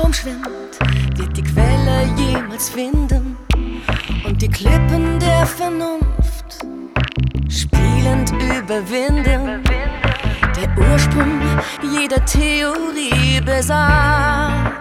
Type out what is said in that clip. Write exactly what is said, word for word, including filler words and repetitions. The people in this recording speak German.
Strom schwimmt, wird die Quelle jemals finden. Und die Klippen der Vernunft spielend überwinden. Der Ursprung jeder Theorie besagt: